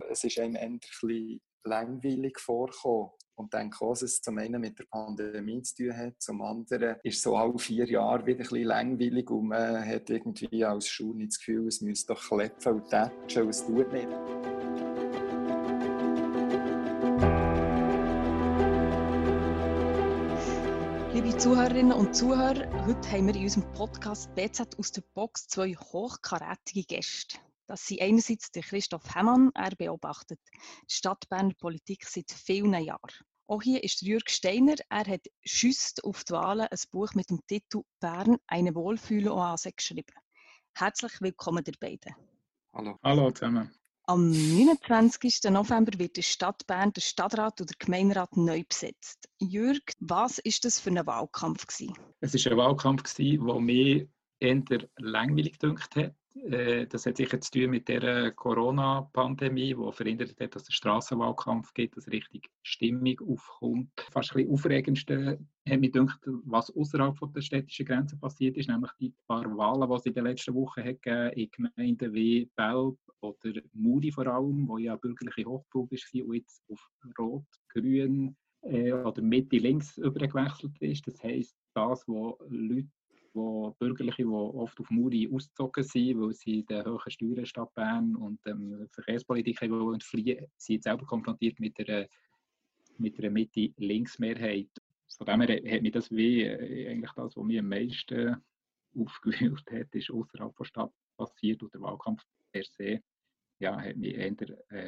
es ist einem eher ein bisschen langweilig vorgekommen. Und denke auch, dass es zum einen mit der Pandemie zu tun hat, zum anderen ist es so alle 4 Jahre wieder ein bisschen langweilig und man hat irgendwie als Schule nicht das Gefühl, es müsste doch klepfen und tätschen und es tut nicht. Liebe Zuhörerinnen und Zuhörer, heute haben wir in unserem Podcast BZ aus der Box 2 hochkarätige Gäste. Das sind einerseits der Christoph Hemmann, er beobachtet die Stadtberner Politik seit vielen Jahren. Auch hier ist Jürg Steiner, er hat schüsst auf die Wahlen ein Buch mit dem Titel «Bern, eine Wohlfühloase» geschrieben. Herzlich willkommen ihr beiden. Hallo. Hallo zusammen. Am 29. November wird in Stadt Bern der Stadtrat oder der Gemeinderat neu besetzt. Jürg, was war das für ein Wahlkampf gewesen? Es war ein Wahlkampf, der mich eher langweilig gedünkt hat. Das hat sicher zu tun mit der Corona-Pandemie, die verhindert hat, dass es einen Strassenwahlkampf gibt, dass richtig Stimmung aufkommt. Fast ein bisschen aufregendste hat mich gedacht, was außerhalb der städtischen Grenzen passiert ist, nämlich die paar Wahlen, die es in den letzten Wochen hat gegeben, in Gemeinden wie Belp oder Muri vor allem, wo ja bürgerliche Hochburg war und jetzt auf Rot, Grün oder Mitte links übergewechselt ist. Das heisst, das, wo Leute, Bürgerliche, die oft auf Muri ausgezogen sind, weil sie den hohen Steuern in Stadt Bern und Verkehrspolitik wollen fliehen, sind jetzt selber konfrontiert mit einer Mitte-Links-Mehrheit. Von dem her hat mich das eigentlich das, was mich am meisten aufgewühlt hat, ist außerhalb der Stadt passiert und der Wahlkampf per se, ja, hat mich eher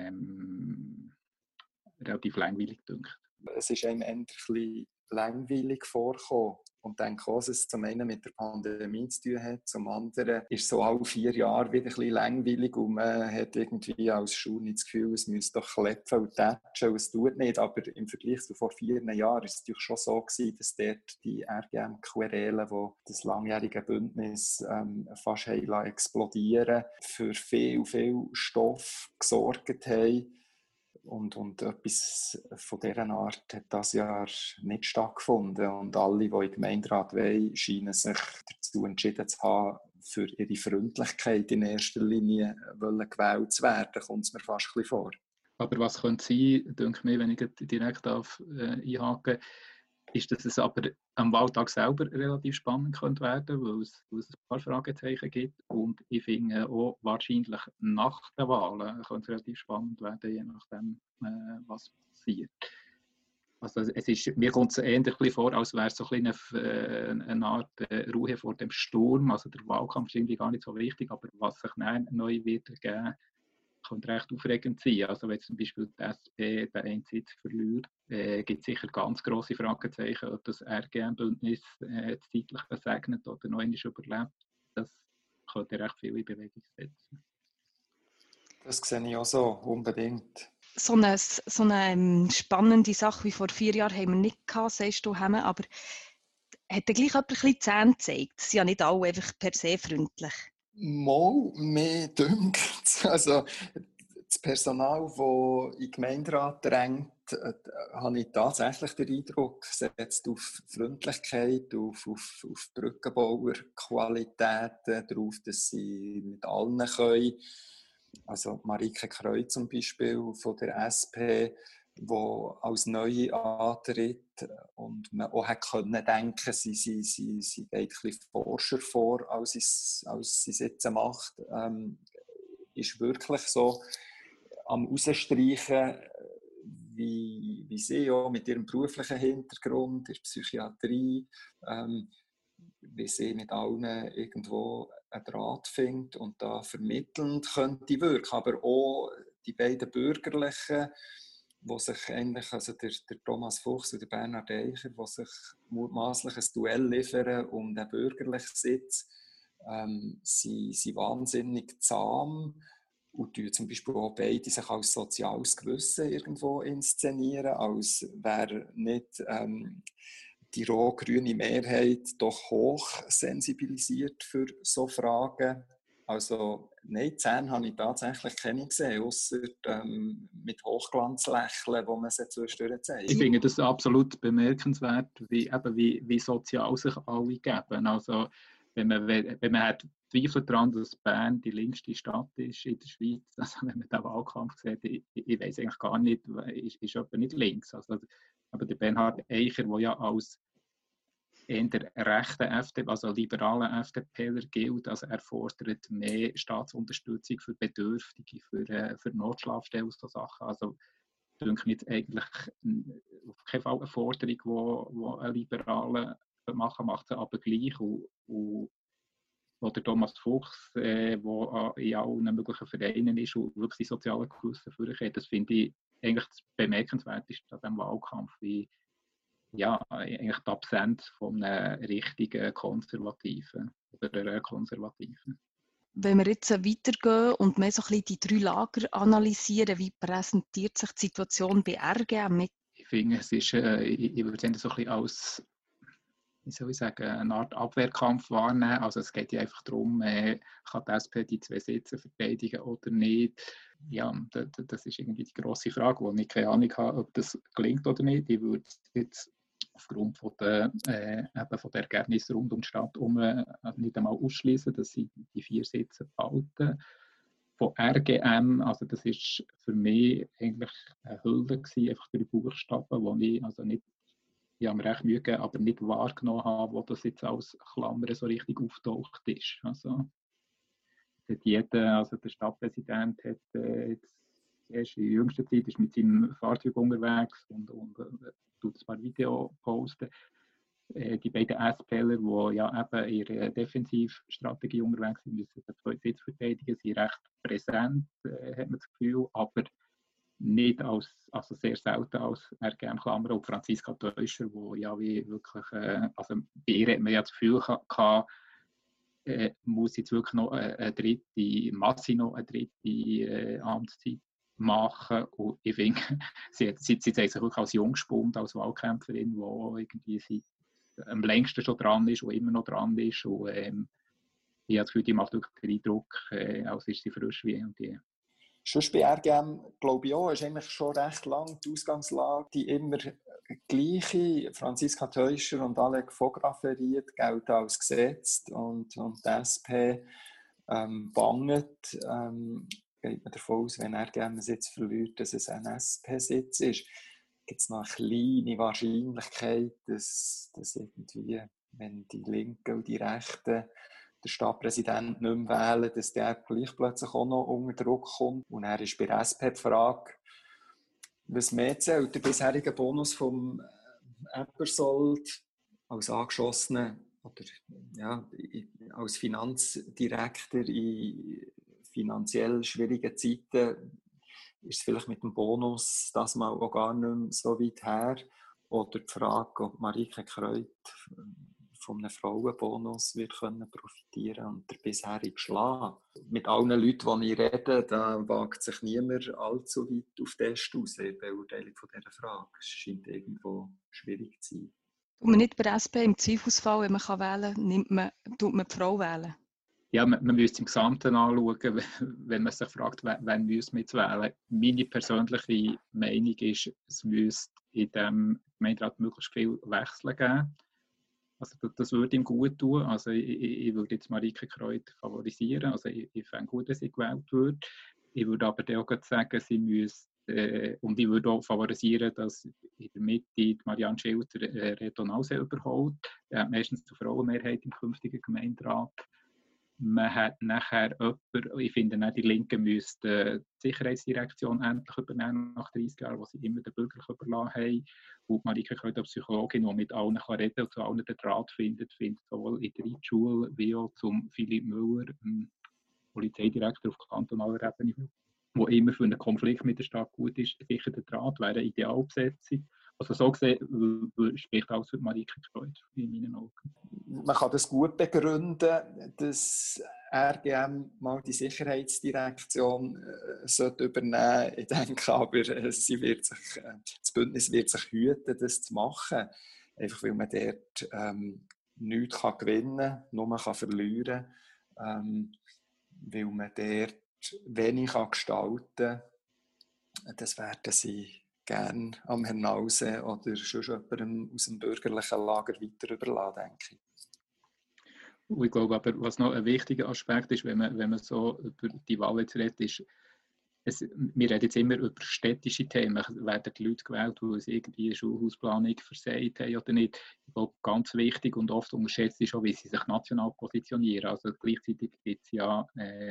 relativ langweilig gedacht. Es ist einem eher ein bisschen langweilig vorgekommen. Und denke auch, dass es zum einen mit der Pandemie zu tun hat, zum anderen ist es so alle 4 Jahre wieder ein bisschen langweilig und man hat irgendwie als Schule nicht das Gefühl, es müsste doch klepfen und tätschen und es tut nicht. Aber im Vergleich zu vor 4 Jahren ist es natürlich schon so gewesen, dass dort die RGM-Querelen, die das langjährige Bündnis fast haben explodieren, für viel Stoff gesorgt haben. Und etwas von dieser Art hat dieses Jahr nicht stattgefunden. Und alle, die in den Gemeinderat wollen, scheinen sich dazu entschieden zu haben, für ihre Freundlichkeit in erster Linie gewählt zu werden, kommt es mir fast ein bisschen vor. Aber was könnte sein, denke ich mir, wenn ich direkt einhaken darf, ist, dass es aber am Wahltag selber relativ spannend könnte werden, weil es ein paar Fragezeichen gibt. Und ich finde auch wahrscheinlich nach den Wahlen könnte es relativ spannend werden, je nachdem, was passiert. Also mir kommt es eher ein bisschen vor, als wäre es so ein eine Art Ruhe vor dem Sturm. Also der Wahlkampf ist irgendwie gar nicht so wichtig, aber was sich dann neu wird ergeben, könnte recht aufregend sein. Also wenn zum Beispiel die SP den einen Sitz verliert, gibt es sicher ganz grosse Fragezeichen, ob das RGM-Bündnis das Zeitliche segnet oder noch einmal überlebt. Das könnte recht viel in Bewegung setzen. Das sehe ich auch so, unbedingt. So eine spannende Sache wie vor 4 Jahren haben wir nicht gehabt, sagst du, Hemme, aber hat dann gleich jemand ein bisschen Zähne gezeigt? Sie sind ja nicht alle einfach per se freundlich. Mal mehr dünkt. Also das Personal, das in den Gemeinderat drängt, habe ich tatsächlich den Eindruck, setzt auf Freundlichkeit, auf Brückenbauerqualitäten, darauf, dass sie mit allen können. Also Marike Kreu zum Beispiel von der SP, die als Neue antritt und man auch hätte denken können, sie geht ein bisschen forscher vor, als sie es jetzt macht, ist wirklich so am Rausstreichen, wie sie auch mit ihrem beruflichen Hintergrund in der Psychiatrie, wie sie mit allen irgendwo einen Draht findet und da vermittelnd könnte wirken. Aber auch die beiden Bürgerlichen, wo sich eigentlich, also der Thomas Fuchs und der Bernhard Eicher, die sich mutmaßlich ein Duell liefern um den bürgerlichen Sitz, sind wahnsinnig zahm und tun zum Beispiel auch beide sich als soziales Gewissen irgendwo inszenieren, als wäre nicht die rot-grüne Mehrheit doch hoch sensibilisiert für so Fragen. Also nein, Zähne habe ich tatsächlich keine gesehen, ausser mit Hochglanzlächeln, wo man sie zwischendurch zeigt. Ich finde das absolut bemerkenswert, wie sozial sich alle geben. Also wenn man hat Zweifel daran, dass Bern die linkste Stadt ist in der Schweiz, also wenn man den Wahlkampf sieht, ich weiß eigentlich gar nicht, ist jemand nicht links. Also, aber der Bernhard Eicher, der ja als in der rechten FDP, also liberalen FDPler gilt, also er fordert mehr Staatsunterstützung für Bedürftige, für Notschlafstellen und so Sachen. Also denke ich eigentlich auf keinen Fall eine Forderung, die ein Liberaler machen, macht sie aber gleich. Oder Thomas Fuchs, der in allen möglichen Vereinen ist und wirklich die sozialen Gewissen vorkommt. Das finde ich eigentlich das Bemerkenswerteste an diesem Wahlkampf, wie eigentlich die Absenz von einem richtigen Konservativen oder einer Konservativen. Wenn wir jetzt weitergehen und mehr so ein bisschen die 3 Lager analysieren, wie präsentiert sich die Situation bei RGM mit? Ich finde, es ist, ich würde es so ein bisschen als, wie soll ich sagen, eine Art Abwehrkampf wahrnehmen. Also es geht ja einfach darum, kann die SP die 2 Sitze verteidigen oder nicht. Ja, das ist irgendwie die grosse Frage, wo ich keine Ahnung habe, ob das gelingt oder nicht. Ich würde jetzt aufgrund von der Ergebnisse rund um die Stadt nicht einmal ausschließen, dass sie die 4 Sitze behalten. Von RGM, also das ist für mich eigentlich eine Hülse gewesen, einfach 3 Buchstaben, die ich also nicht, ich habe mir recht Mühe gegeben, aber nicht wahrgenommen habe, wo das jetzt als Klammer so richtig auftaucht ist. Also der Stadtpräsident hat jetzt erst in jüngster Zeit ist mit seinem Fahrzeug unterwegs und tut ein paar Videos posten. Die beiden SPler, die ja eben in ihrer Defensivstrategie unterwegs sind, müssen den 2 Sitz verteidigen, sind recht präsent, hat man das Gefühl, aber nicht also sehr selten als RGM-Klammer. Und Franziska Teuscher, die ja wie wirklich, also bei ihr hat man ja das Gefühl gehabt, muss jetzt wirklich noch eine dritte Amtszeit machen. Und ich finde, sie zeigt sich wirklich als Jungspund, als Wahlkämpferin, die irgendwie am längsten schon dran ist und immer noch dran ist. Und ich habe das Gefühl, die macht wirklich den Eindruck, als ist sie frisch wie und die. Schon bei RGM, glaube ich auch, ist eigentlich schon recht lang die Ausgangslage, die immer gleiche. Franziska Teuscher und Alec Vogt-Rafferiet gelten als gesetzt und die SP banget. Geht man davon aus, wenn RGM einen Sitz verliert, dass es ein SP-Sitz ist. Gibt es noch eine kleine Wahrscheinlichkeit, dass irgendwie, wenn die Linken und die Rechten den Stadtpräsidenten nicht mehr wählen, dass der gleich plötzlich auch noch unter Druck kommt. Und er ist bei der SP die Frage, was mehr zählt, der bisherige Bonus vom Eppersold als Angeschossener oder ja, als Finanzdirektor in finanziell schwierigen Zeiten ist es vielleicht mit dem Bonus das mal auch gar nicht mehr so weit her. Oder die Frage, ob Marieke Kreut von einem Frauenbonus wird profitieren und der bisherige schlagen. Mit allen Leuten, die ich rede, da wagt sich niemand allzu weit auf den Test aus, in der Beurteilung von dieser Frage. Es scheint irgendwo schwierig zu sein. Tut man nicht bei der SP im Zweifelsfall, wenn man wählen kann, tut man die Frau wählen? Ja, man müsste im Gesamten anschauen, wenn man sich fragt, wen müssen wir jetzt wählen. Meine persönliche Meinung ist, es müsste in diesem Gemeinderat möglichst viel Wechsel geben. Also das würde ihm gut tun. Also ich würde jetzt Marieke Kreut favorisieren. Also ich fände gut, dass sie gewählt würde. Ich würde aber auch sagen, sie müsste, und ich würde auch favorisieren, dass in der Mitte Marianne Schilder Redonause überholt. Er hat meistens die Frauenmehrheit im künftigen Gemeinderat. Man hat nachher jemanden, ich finde, die Linken müssten die Sicherheitsdirektion endlich übernehmen, nach 30 Jahren, wo sie immer den Bürgern überlassen haben. Und Marieke Kreut, eine Psychologin, die mit allen reden kann und zu allen den Draht findet sowohl in der Reitschule wie auch zum Philipp Müller, Polizeidirektor auf kantonaler Ebene, wo immer für einen Konflikt mit der Stadt gut ist. Sicher der Draht wäre eine Idealbesetzung. Also so gesehen spricht alles für Marieke Kreut in meinen Augen. Man kann das gut begründen, dass RGM mal die Sicherheitsdirektion sollte übernehmen. Ich denke aber, das Bündnis wird sich hüten, das zu machen. Einfach weil man dort nichts gewinnen kann, nur verlieren kann. Weil man dort wenig gestalten kann. Das werden sie gerne am Herrn Nause oder schon jemandem aus dem bürgerlichen Lager weiter überlassen, denke ich. Und ich glaube aber, was noch ein wichtiger Aspekt ist, wenn man so über die Wahl jetzt redet, ist, wir reden jetzt immer über städtische Themen. Werden die Leute gewählt, weil sie irgendwie eine Schulhausplanung versagt haben oder nicht? Ich glaube, ganz wichtig und oft unterschätzt ist auch, wie sie sich national positionieren. Also gleichzeitig gibt es ja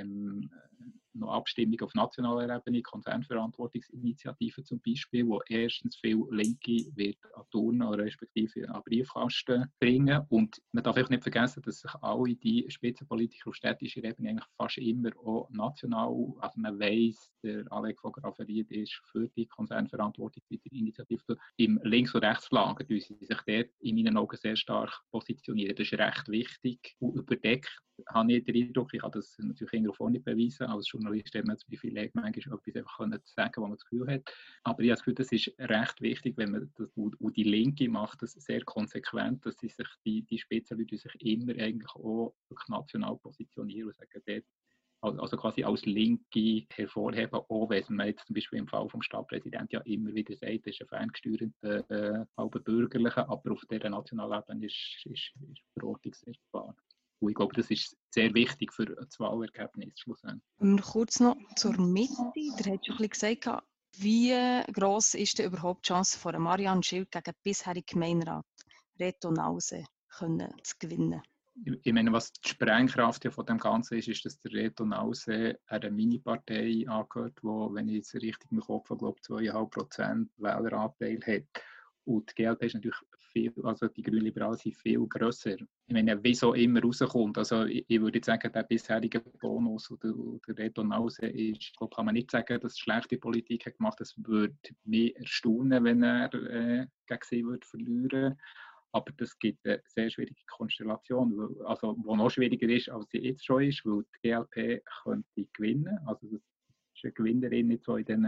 noch Abstimmungen auf nationaler Ebene, Konzernverantwortungsinitiativen zum Beispiel, wo erstens viel Linke wird an Turnen oder respektive an Briefkasten bringen. Und man darf auch nicht vergessen, dass sich alle die Spitzenpolitiker auf städtischer Ebene eigentlich fast immer auch national, also man weiss, der Alec von Grafferiet ist für die Konzernverantwortungsinitiative im Links- und Rechtslager, die sie sich dort in meinen Augen sehr stark positionieren. Das ist recht wichtig und überdeckt. Habe ich den Eindruck, ich kann das natürlich irgendwo nicht beweisen, als Journalist hat man das Privileg, manchmal etwas einfach zu sagen, was man das Gefühl hat. Aber ich habe das Gefühl, das ist recht wichtig, wenn man das, und die Linke macht das sehr konsequent, dass sie sich die Spitzenleute sich immer eigentlich auch national positionieren und sagen, dort, also quasi als Linke hervorheben, auch wenn man jetzt zum Beispiel im Fall vom Stadtpräsidenten ja immer wieder sagt, das ist ein ferngesteuerter, halber bürgerlicher, aber auf dieser nationalen Ebene ist die Verortung sehr klar. Und ich glaube, das ist sehr wichtig für das Wahlergebnis schlussendlich. Kurz noch zur Mitte. Der hat schon ein bisschen gesagt, wie gross ist denn überhaupt die Chance von Marianne Schild gegen den bisherigen Gemeinderat Reto Nause zu gewinnen? Ich meine, was die Sprengkraft ja von dem Ganzen ist, dass der Reto Nause einer Mini-Partei angehört, die, wenn ich jetzt richtig im Kopf habe, glaube 2,5% Wähleranteil hat. Und die GLP ist natürlich viel, also die Grünliberalen sind viel grösser. Ich meine, wieso immer rauskommt. Also ich würde jetzt sagen, der bisherige Bonus oder der Reto Nause ist, glaube, kann man nicht sagen, dass schlechte Politik hat gemacht. Es würde mich erstaunen, wenn er gegen sie würde verlieren. Aber das gibt eine sehr schwierige Konstellation, also die noch schwieriger ist, als sie jetzt schon ist, weil die GLP könnte gewinnen. Also das ist eine Gewinnerin nicht so in den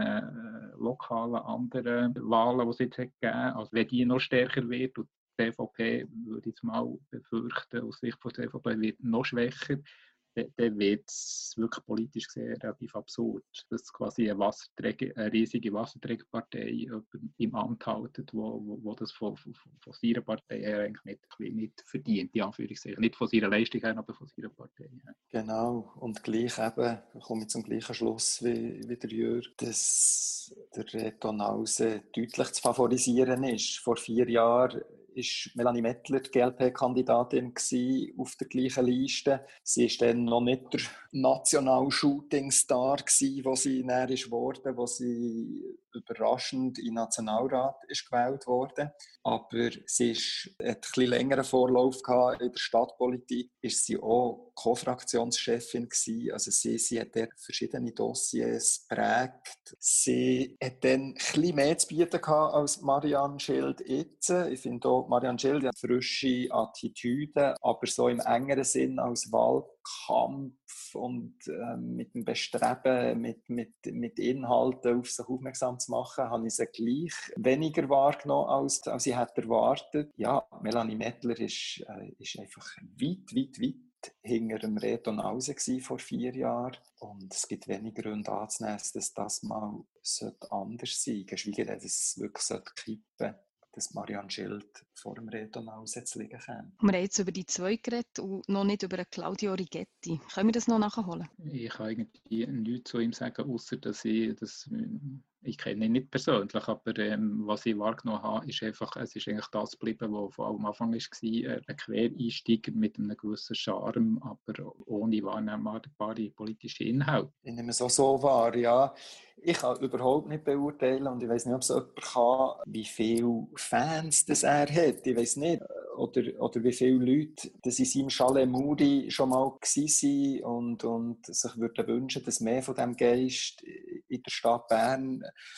lokalen anderen Wahlen, die es jetzt gegeben hat. Also wenn die noch stärker wird und die CVP, würde ich jetzt mal befürchten, aus Sicht von der CVP wird noch schwächer, dann wird es wirklich politisch gesehen relativ absurd, dass quasi eine riesige Wasserträgerpartei im Amt halten, wo das von seiner Partei her eigentlich nicht verdient, in Anführungszeichen. Nicht von seiner Leistung her, aber von seiner Partei her. Genau, und gleich eben, komme ich zum gleichen Schluss wie der Jörg, dass der Reto Nause deutlich zu favorisieren ist. Vor 4 Jahren war Melanie Mettler die GLP-Kandidatin auf der gleichen Liste. Sie war dann noch nicht der National-Shooting-Star, wo sie näher wurde, wo sie überraschend in den Nationalrat ist gewählt wurde. Aber sie hat einen etwas längeren Vorlauf gehabt in der Stadtpolitik. Ist sie auch Co-Fraktionschefin gewesen. Also sie hat dort verschiedene Dossiers geprägt. Sie hat dann ein bisschen mehr zu bieten gehabt als Marianne Schild jetzt. Ich finde auch, Marianne Schild hat frische Attitüde, aber so im engeren Sinn als Wahlkampf und mit dem Bestreben, mit Inhalten auf sich aufmerksam zu machen, habe ich sie gleich weniger wahrgenommen, als ich hätte erwartet. Ja, Melanie Mettler ist einfach weit hinter dem Reto Nause vor 4 Jahren. Und es gibt wenig Gründe anzunehmen, dass das mal anders sein sollte. Geschweige denn, dass es wirklich kippen sollte, dass Marianne Schild vor dem Reto Nause zu liegen käme. Wir haben jetzt über die zwei geredet und noch nicht über Claudio Rigetti. Können wir das noch nachholen? Ich kann irgendwie nichts zu ihm sagen, außer dass ich kenne ihn nicht persönlich, aber was ich wahrgenommen habe, ist einfach, es ist eigentlich das geblieben, was von am Anfang war, ein Quereinsteiger mit einem gewissen Charme, aber ohne wahrnehmbare politische Inhalte. Ich nehme es auch so wahr, ja. Ich kann überhaupt nicht beurteilen und ich weiß nicht, ob es jemand kann, wie viele Fans das er hat. Ich weiß nicht. Oder wie viele Leute das in seinem Chalet Moody schon mal waren und sich würden wünschen, dass mehr von diesem Geist in der Stadt Bern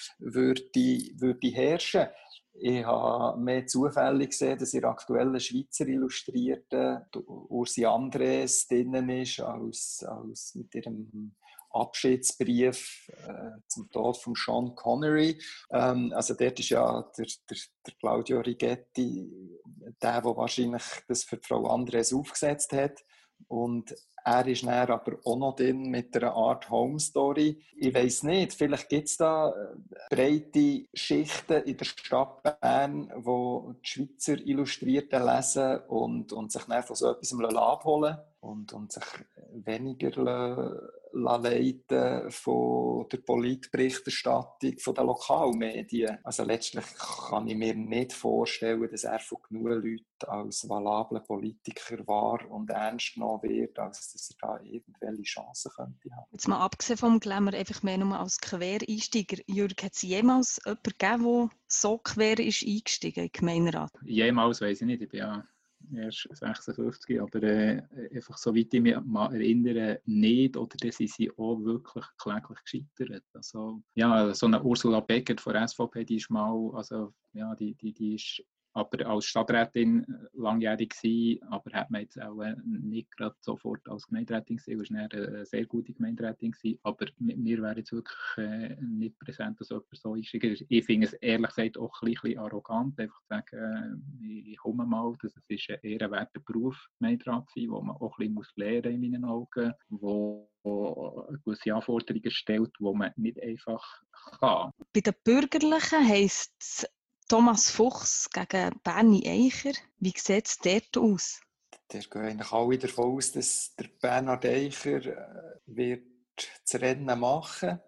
würde herrschen. Ich habe mehr Zufälle gesehen, dass in der aktuellen Schweizer Illustrierten Ursi Andres drinnen ist, als mit ihrem Abschiedsbrief zum Tod von Sean Connery. Also dort ist ja der Claudio Rigetti der wahrscheinlich das für Frau Andres aufgesetzt hat. Und er ist dann aber auch noch drin mit einer Art Home Story. Ich weiss nicht, vielleicht gibt es da breite Schichten in der Stadt Bern, wo die Schweizer Illustrierten lesen und sich dann von so etwas abholen und sich weniger leiten von der Politberichterstattung von den Lokalmedien. Also letztlich kann ich mir nicht vorstellen, dass er von genug Leuten als valabler Politiker war und ernst genommen wird, als dass er da irgendwelche Chancen könnte haben. Jetzt mal abgesehen vom Glamour, einfach mehr nur als Quereinsteiger. Jürg, hat es jemals jemanden gegeben, der so quer ist eingestiegen in den Gemeinderat? Jemals weiss ich nicht, ich bin ja erst 56, aber einfach soweit ich mich mal erinnere, nicht, oder dann sind sie auch wirklich kläglich gescheitert. Also, ja, so eine Ursula Beckert von der SVP, die ist mal, also, ja, die ist aber als Stadträtin langjährig gewesen, aber hat man jetzt auch nicht gerade sofort als Gemeinderätin gesehen, war eine sehr gute Gemeinderätin gewesen, aber mir wäre jetzt wirklich nicht präsent, dass jemand so einsteigt. Ich finde es ehrlich gesagt auch ein bisschen arrogant, einfach zu sagen, ich komme mal, das ist ein ehrenwerter Beruf, Gemeinderat zu sein, wo man auch ein bisschen lernen muss in meinen Augen, wo gewisse Anforderungen stellt, die man nicht einfach kann. Bei den Bürgerlichen heisst es Thomas Fuchs gegen Berni Eicher. Wie sieht es dort aus? Da gehen eigentlich alle davon aus, dass der Bernhard Eicher wird das Rennen machen,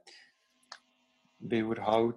weil er halt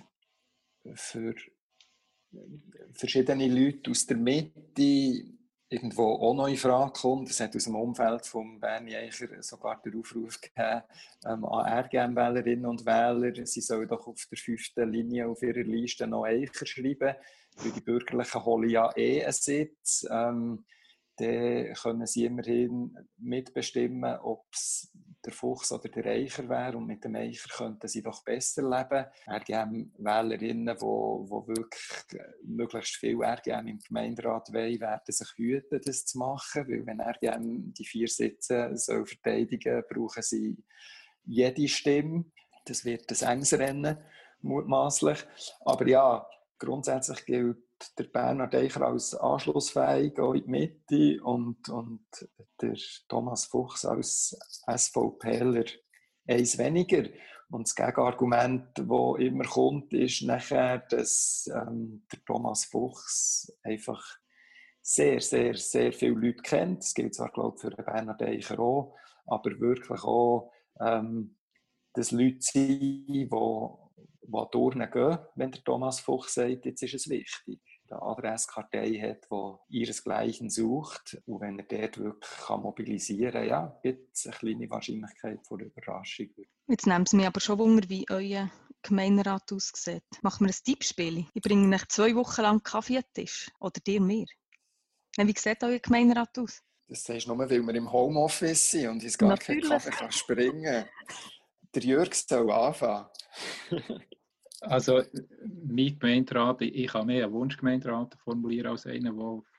für verschiedene Leute aus der Mitte irgendwo auch noch in Frage kommt. Es hat aus dem Umfeld von Berni Eicher sogar den Aufruf gegeben an RGM-Wählerinnen und Wähler, sie sollen doch auf der 5. Linie auf ihrer Liste noch Eicher schreiben, weil die Bürgerlichen holen ja einen Sitz. Dann können sie immerhin mitbestimmen, ob es der Fuchs oder der Eicher wäre. Und mit dem Eicher könnten sie doch besser leben. RGM Wählerinnen, die wirklich möglichst viel RGM im Gemeinderat wollen, werden sich hüten, das zu machen. Weil wenn RGM die 4 Sitze soll verteidigen, brauchen sie jede Stimme. Das wird ein enges Rennen, mutmaßlich. Aber ja, grundsätzlich gilt der Bernhard Eicher als anschlussfähig auch in die Mitte und der Thomas Fuchs als SVPler eins weniger. Und das Gegenargument, das immer kommt, ist nachher, dass der Thomas Fuchs einfach sehr, sehr, sehr viele Leute kennt. Das gilt zwar, glaube ich, für den Bernhard Eicher auch, aber wirklich auch, dass Leute sind, die durchgehen, wenn der Thomas Fuchs sagt, jetzt ist es wichtig. Eine Adresskartei hat, die ihresgleichen sucht. Und wenn er dort wirklich mobilisieren kann, ja, gibt es eine kleine Wahrscheinlichkeit von Überraschung. Jetzt nehmen Sie mich aber schon Wunder, wie euer Gemeinderat aussieht. Machen wir ein Tippspiel. Ich bringe nach 2 Wochen lang Kaffee an den Tisch. Oder dir mir. Wie sieht euer Gemeinderat aus? Das sagst du nur, weil wir im Homeoffice sind und uns gar keinen Kaffee springen kann. Der Jürg soll anfangen. Also, mein Gemeinderat, ich kann mehr einen Wunschgemeinderat formulieren als einen,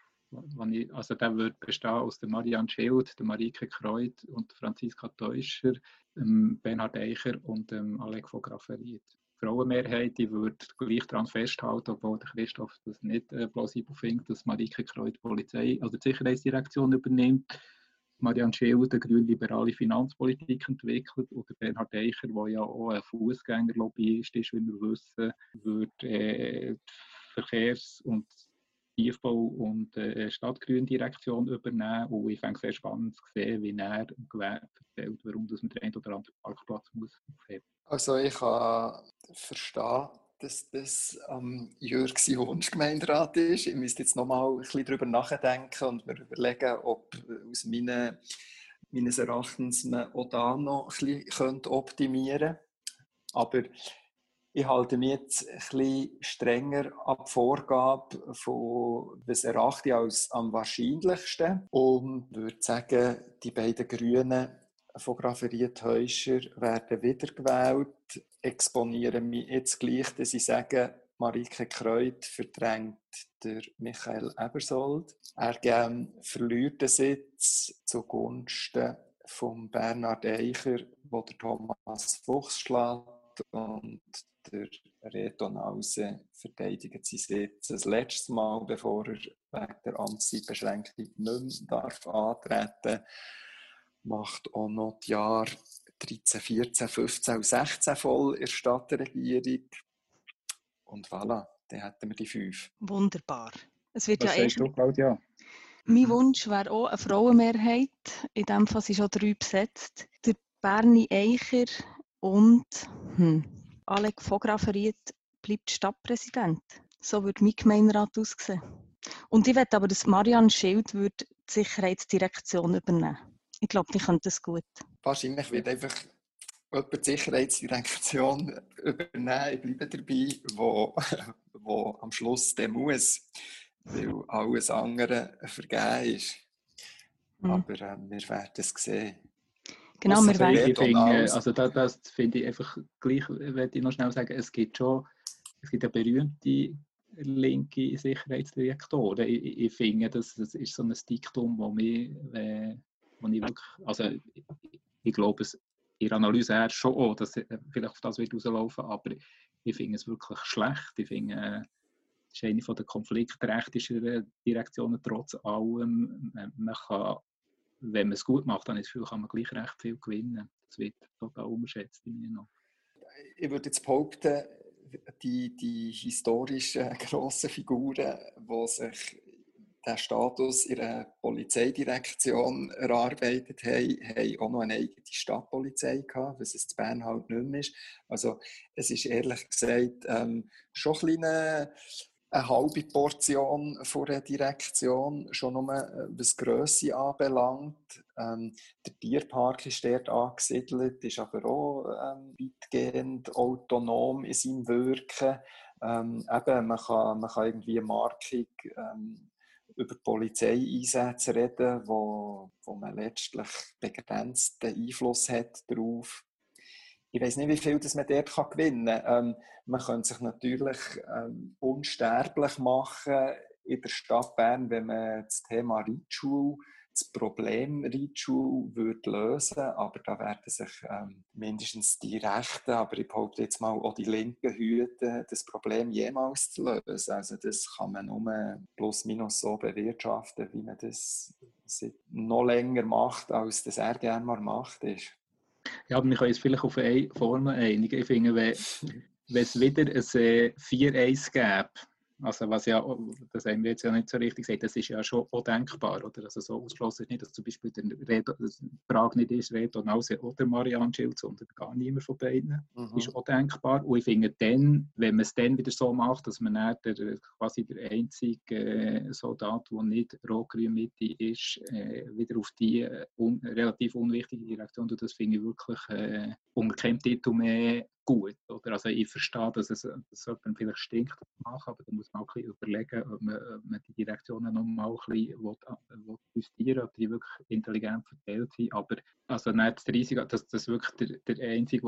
der würde bestehen aus der Marianne Schild, der Marike Kreut und Franziska Teuscher, Bernhard Eicher und Alec von Grafferiet. Die Frauenmehrheit, die würde gleich daran festhalten, obwohl der Christoph das nicht plausibel findet, dass Marike Kreut die Polizei, also die Sicherheitsdirektion übernimmt. Marianne Schild eine grün-liberale Finanzpolitik entwickelt oder Bernhard Eicher, der ja auch ein Fußgängerlobbyist ist, wie wir wissen, würde die Verkehrs- und Tiefbau- und Stadtgründirektion übernehmen. Und ich fände es sehr spannend zu sehen, wie er im Gewerbe erzählt, warum man den einen oder anderen Parkplatz muss aufheben. Also ich kann verstehen, dass das Jürg sein Wunschgemeinderat ist. Ich müsste jetzt noch mal ein bisschen darüber nachdenken und mir überlegen, ob aus meines Erachtens man auch da noch ein bisschen optimieren könnte. Aber ich halte mich jetzt ein bisschen strenger an die Vorgabe von, was erachte ich als am wahrscheinlichsten, und würde sagen, die beiden Grünen von Grafferiet Teuscher werden wiedergewählt. Exponieren mich jetzt gleich, dass ich sage, Marike Kreut verdrängt der Michael Ebersold. Er verliert den Sitz zugunsten von Bernhard Eicher, wo der Thomas Fuchs schlägt, und der Reto Nause verteidigt seinen Sitz das letzte Mal, bevor er wegen der Amtszeitbeschränkung nicht mehr antreten darf. Macht auch noch die Jahre 13, 14, 15 und 16 voll in der Stadtregierung. Und voilà, dann hätten wir die 5. Wunderbar. Es wird Was sagst du, Claudia? Mein Wunsch wäre auch eine Frauenmehrheit. In diesem Fall sind schon 3 besetzt. Der Berni Eicher und Alec von Graffenried bleibt Stadtpräsident. So würde mein Gemeinderat aussehen. Und ich möchte aber, dass Marianne Schild die Sicherheitsdirektion übernehmen. Ich glaube, die könnte das gut. Wahrscheinlich wird einfach jemand die Sicherheitsdirektion übernehmen. Ich bleibe dabei, wo am Schluss der muss, weil alles andere vergeben ist. Aber wir werden es sehen. Genau, wir werden. Ich finde, also das finde ich einfach gleich, möchte ich noch schnell sagen, es gibt ja berühmte linke Sicherheitsdirektoren. Ich finde, das ist so ein Diktum, wo ich wirklich, also ich glaube es in der Analyse her schon auch, dass vielleicht auf das wird rauslaufen, aber ich finde es wirklich schlecht. Ich finde, es ist eine der konfliktrechtlicheren Direktionen trotz allem. Man kann, wenn man es gut macht, dann kann man gleich recht viel gewinnen. Das wird total unterschätzt in mir noch. Ich würde jetzt behaupten, die historischen grossen Figuren, die sich den Status in der Polizeidirektion erarbeitet haben auch noch eine eigene Stadtpolizei gehabt, was es in Bern halt nicht mehr ist. Also es ist ehrlich gesagt schon eine halbe Portion von der Direktion, schon nur was Grösse anbelangt. Der Tierpark ist dort angesiedelt, ist aber auch weitgehend autonom in seinem Wirken. Eben, man kann irgendwie eine Markung über Polizeieinsätze reden, wo man letztlich begrenzten Einfluss hat darauf. Ich weiss nicht, wie viel das man dort gewinnen kann. Man könnte sich natürlich unsterblich machen in der Stadt Bern, wenn man das Thema Reitschule, das Problem Reitschule würde lösen, aber da werden sich mindestens die Rechten, aber ich behaupte jetzt mal auch die Linken hüten, das Problem jemals zu lösen. Also das kann man nur plus minus so bewirtschaften, wie man das noch länger macht, als das er gerne mal macht ist. Ja, aber wir können uns vielleicht auf eine Formel einigen. Ich finde, wenn es wieder ein 4-1 gäbe, also was ja, das haben wir jetzt ja nicht so richtig gesagt, das ist ja schon auch denkbar, oder? Also so ausgeschlossen ist nicht, dass zum Beispiel die Frage nicht ist, Reto Nause oder Marianne Schild, sondern gar niemand von beiden. Ist auch denkbar. Und ich finde dann, wenn man es dann wieder so macht, dass man dann quasi der einzige Soldat, der nicht Rot-Grün-Mitte ist, wieder auf die relativ unwichtige Direktion tut, das finde ich wirklich unter keinem Titel mehr gut. Oder? Also ich verstehe, dass jemand vielleicht stinkt machen, aber da muss man auch ein bisschen überlegen, ob man die Direktionen noch mal ein bisschen justieren, ob die wirklich intelligent verteilt sind. Aber also nicht das Risiko, dass das wirklich der Einzige,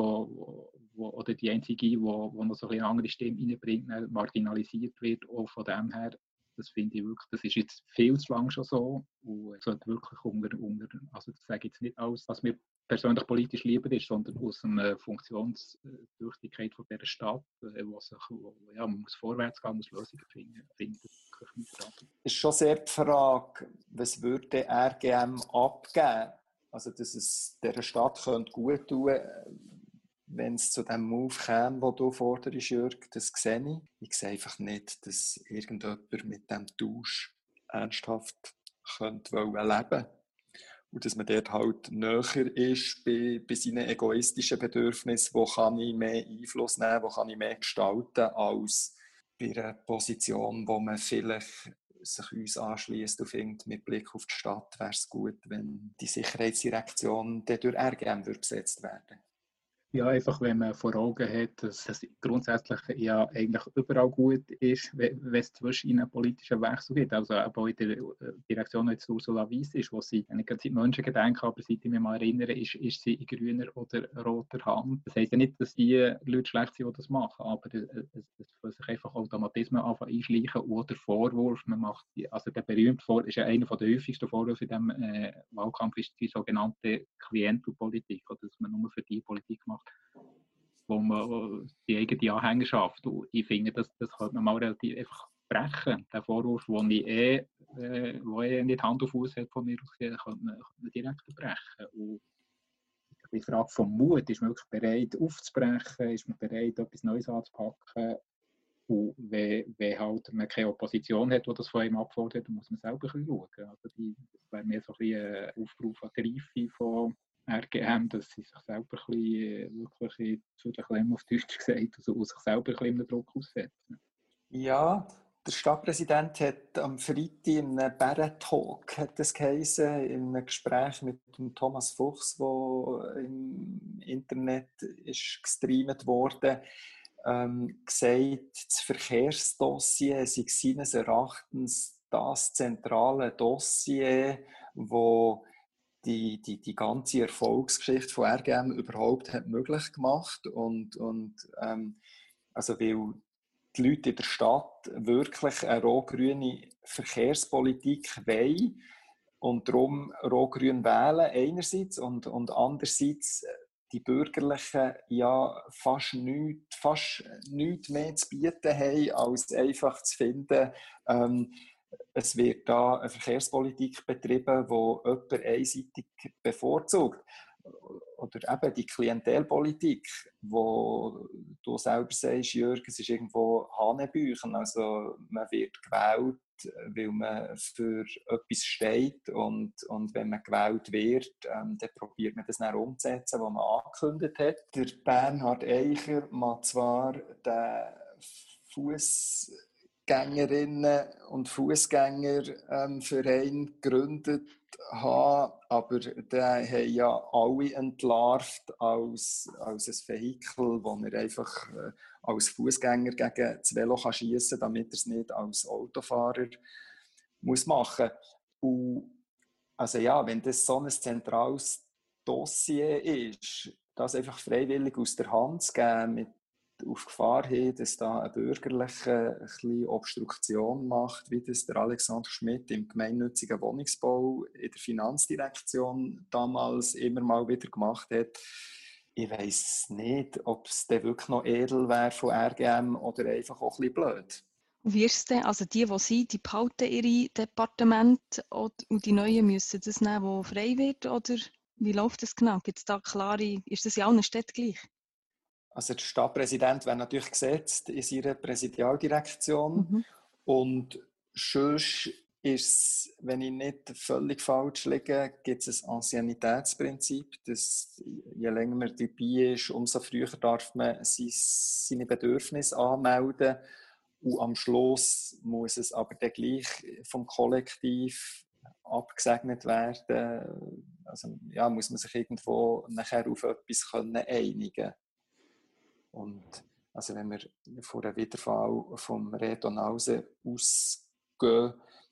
oder die Einzige, die noch so eine andere Stimme reinbringt, marginalisiert wird, auch von dem her. Das finde ich wirklich, das ist jetzt viel zu lang schon so und es sollte wirklich also das sage ich jetzt nicht alles, was mir persönlich politisch lieber ist, sondern aus einer Funktionstüchtigkeit von dieser Stadt, man muss vorwärts gehen, muss Lösungen finden, finde ich wirklich nicht dran. Es ist schon sehr die Frage, was würde RGM abgeben? Also, dass es dieser Stadt gut tun könnte, wenn es zu dem Move käme, den du forderst, Jörg, das sehe ich. Ich sehe einfach nicht, dass irgendjemand mit diesem Tausch ernsthaft könnte leben wollte. Und dass man dort halt näher ist bei seinen egoistischen Bedürfnissen, wo kann ich mehr Einfluss nehmen, wo kann ich mehr gestalten, als bei einer Position, wo man vielleicht sich uns anschließt und findet, mit Blick auf die Stadt wäre es gut, wenn die Sicherheitsdirektion dann durch RGM besetzt werden. Ja, einfach wenn man vor Augen hat, dass das grundsätzlich ja eigentlich überall gut ist, wenn es zwischen einen politischen Wechsel gibt. Also auch in der Direktion, die jetzt Ursula Weiss ist, wo sie nicht seit Menschengedenken, aber seit ich mich mal erinnere, ist sie in grüner oder roter Hand. Das heisst ja nicht, dass die Leute schlecht sind, die das machen, aber es können sich einfach Automatismen einschleichen oder der Vorwurf, man macht, also der berühmte Vorwurf, ist ja einer der häufigsten Vorwürfe in diesem Wahlkampf, ist die sogenannte Klientelpolitik, oder dass man nur für die Politik macht, wo man die eigene Anhängerschaft. Und ich finde, das könnte man mal relativ einfach brechen. Der Vorwurf, den ich nicht Hand und Fuß hat, von mir aus gesehen, könnte man direkt brechen. Und die Frage vom Mut, ist man wirklich bereit aufzubrechen, ist man bereit, etwas Neues anzupacken? Und wenn halt man keine Opposition hat, die das von einem abfordert, dann muss man selber ein bisschen schauen. Also das wäre mehr so ein bisschen ein Aufruf an die Reife von RGM, dass sie sich selber ein bisschen, wirklich zu der Klemme auf Deutsch gesagt, also sich selber ein bisschen Druck aussetzen. Ja, der Stadtpräsident hat am Freitag in einem Bärentalk, hat das geheißen, in einem Gespräch mit dem Thomas Fuchs, der im Internet ist gestreamt wurde, gesagt, das Verkehrsdossier sei seines Erachtens das zentrale Dossier, wo die ganze Erfolgsgeschichte von RGM überhaupt hat möglich gemacht. Also weil die Leute in der Stadt wirklich eine rot-grüne Verkehrspolitik wollen und darum rot-grün wählen einerseits und andererseits die Bürgerlichen ja fast nichts mehr zu bieten haben, als einfach zu finden, es wird da eine Verkehrspolitik betrieben, die jemand einseitig bevorzugt. Oder eben die Klientelpolitik, wo du selber sagst, Jürg, es ist irgendwo Hanebüchen. Also man wird gewählt, weil man für etwas steht und wenn man gewählt wird, dann probiert man das dann umzusetzen, was man angekündigt hat. Der Bernhard Eicher mag zwar den Fußgängerinnen und Fußgängerverein gegründet haben, aber der haben ja alle entlarvt als ein Vehikel, wo er einfach als Fußgänger gegen das Velo schiessen kann, damit er es nicht als Autofahrer muss machen. Und also ja, wenn das so ein zentrales Dossier ist, das einfach freiwillig aus der Hand zu geben, auf Gefahr hin, dass da ein Bürgerlicher ein bisschen Obstruktion macht, wie das der Alexander Schmidt im gemeinnützigen Wohnungsbau in der Finanzdirektion damals immer mal wieder gemacht hat. Ich weiss nicht, ob es dann wirklich noch edel wäre von RGM oder einfach auch ein bisschen blöd. Und wie ist es denn? Also die sind, die behalten ihre Departemente und die Neuen müssen das nehmen, wo frei wird? Oder wie läuft das genau? Gibt es da klare, ist das in allen Städten gleich? Also der Stadtpräsident wäre natürlich gesetzt in seiner Präsidialdirektion. Und sonst ist es, wenn ich nicht völlig falsch liege, gibt es ein Anciennitätsprinzip, dass je länger man dabei ist, umso früher darf man seine Bedürfnisse anmelden. Und am Schluss muss es aber dann gleich vom Kollektiv abgesegnet werden. Also ja, muss man sich irgendwo nachher auf etwas einigen können. Und also wenn wir von der Wiederwahl vom Reto Nause ausgehen,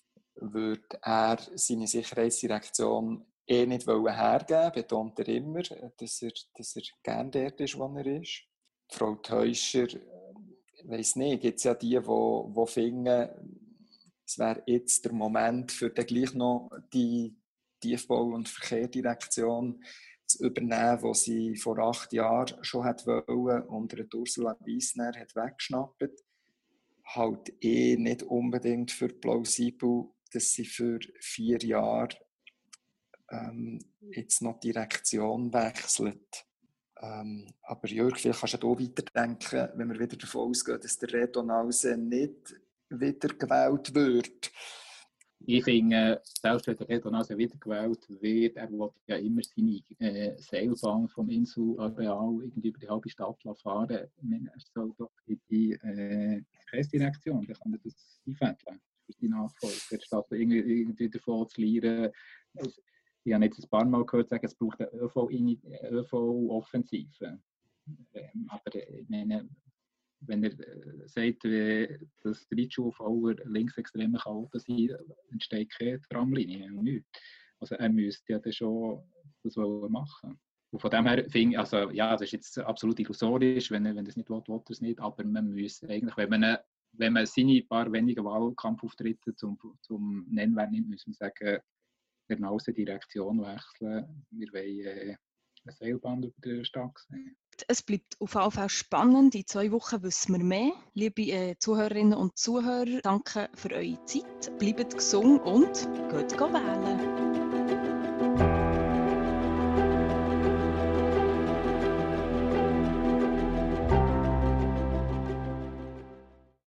würde er seine Sicherheitsdirektion nicht hergeben, betont er immer, dass er gerne dort ist, wo er ist. Frau Teuscher, ich weiss nicht, gibt es ja die finden, es wäre jetzt der Moment für dann gleich noch die Tiefbau- und Verkehrsdirektion zu übernehmen, die sie vor 8 Jahren schon wollte und Ursula Wiesner hat weggeschnappt. Halt nicht unbedingt für plausibel, dass sie für 4 Jahre jetzt noch die Direktion wechselt. Aber Jörg, vielleicht kannst du auch weiterdenken, wenn wir wieder davon ausgehen, dass der Reto Nause nicht wieder gewählt wird. Ich finde, selbst wenn der Reto Nause wiedergewählt wird, er will ja immer seine Seilbahn vom Inselareal irgendwie über die halbe Stadt fahren. Er soll doch in die Verkehrsdirektion, dann kann er das einfädeln für die Nachfolger, statt irgendwie davon zu lernen. Ich habe jetzt ein paar Mal gehört sagen, es braucht eine ÖV-Offensive. Aber ich meine, wenn er sagt, dass die Reitschulfahrer linksextreme Chaoten sind, entsteht keine Tramlinie und nichts. Also er müsste ja dann schon das machen. Und von dem her finde ich, also ja, das ist jetzt absolut illusorisch, wenn er das nicht will, will er es nicht, aber man müsste eigentlich, wenn man seine paar wenigen Wahlkampfauftritte zum Nennwert nimmt, muss man sagen, genau die Direktion wechseln. Wir wollen eine Seilbahn über die Stadt sehen. es bleibt auf jeden Fall spannend. In 2 Wochen wissen wir mehr. Liebe Zuhörerinnen und Zuhörer, danke für eure Zeit. Bleibt gesund und geht wählen.